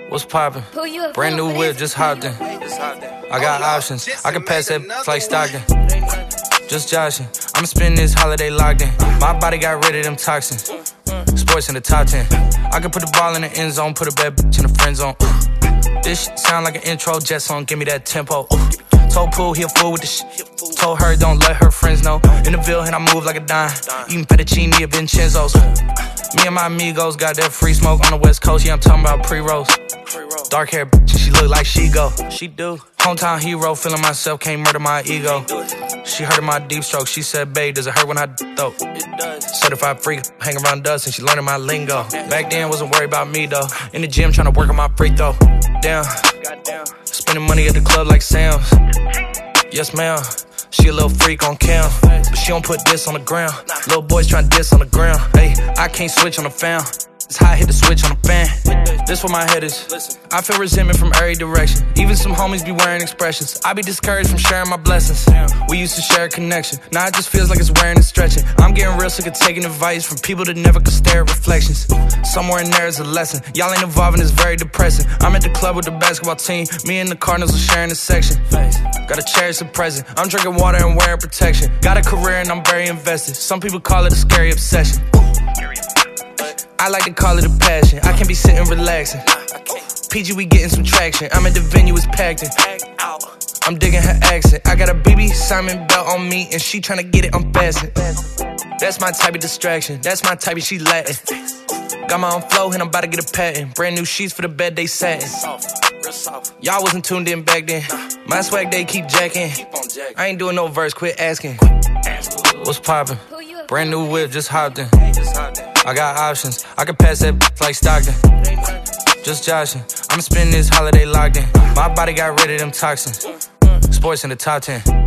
What's poppin'? Brand new whip, just hopped in. I got options, I can pass that like Stockton. Just joshing, I'ma spend this holiday locked in. My body got rid of them toxins. Sports in the top 10. I can put the ball in the end zone, put a bad bitch in the friend zone. This shit sound like an intro jet song, give me that tempo. Told Pooh he a fool with the shit. Told her don't let her friends know. In the Ville and I move like a dime. Eating fettuccine at Vincenzo's. Me and my amigos got that free smoke on the West Coast. Yeah, I'm talking about pre-rolls. Dark hair bitch, she look like she go. She do. Hometown hero, feeling myself, can't murder my ego. She heard of my deep stroke, she said, babe, does it hurt when I though? It does. Certified freak, hang around dust and she learning my lingo. Back then, wasn't worried about me though. In the gym, trying to work on my free throw. Damn. Spending money at the club like Sam's. Yes, ma'am. She a little freak on cam, but she don't put this on the ground. Little boys tryna diss on the ground. Hey, I can't switch on the fan. It's how I hit the switch on the fan. This where my head is. I feel resentment from every direction. Even some homies be wearing expressions. I be discouraged from sharing my blessings. We used to share a connection. Now it just feels like it's wearing and stretching. I'm getting real sick of taking advice from people that never could stare at reflections. Somewhere in there is a lesson. Y'all ain't evolving, it's very depressing. I'm at the club with the basketball team. Me and the Cardinals are sharing a section. Gotta cherish the present. I'm drinking water and wearing protection. Got a career and I'm very invested. Some people call it a scary obsession. I like to call it a passion. I can be sitting relaxing. PG, we getting some traction. I'm at the venue, it's packed in. I'm digging her accent. I got a BB Simon belt on me and she tryna get it unfastened. That's my type of distraction. That's my type of she Latin. Got my own flow and I'm about to get a patent. Brand new sheets for the bed they satin. Y'all wasn't tuned in back then. My swag they keep jacking. I ain't doing no verse, quit asking. What's poppin'? Brand new whip, just hopped in. I got options, I can pass that like Stockton. Just joshing, I'ma spend this holiday locked in. My body got rid of them toxins. Sports in the top 10.